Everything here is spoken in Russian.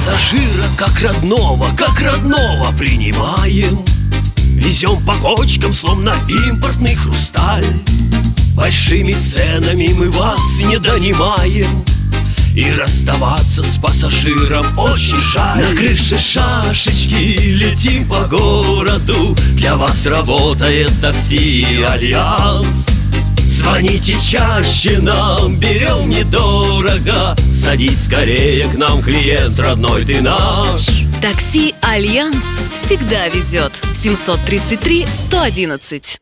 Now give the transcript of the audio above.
Пассажира как родного принимаем. Везем по кочкам, словно импортный хрусталь. Большими ценами мы вас не донимаем, и расставаться с пассажиром очень жаль. На крыше шашечки летим по городу. Для вас работает такси Альянс. Звоните чаще нам, берем недорого. Садись скорее к нам, клиент родной ты наш. Такси Альянс всегда везет. 733 111.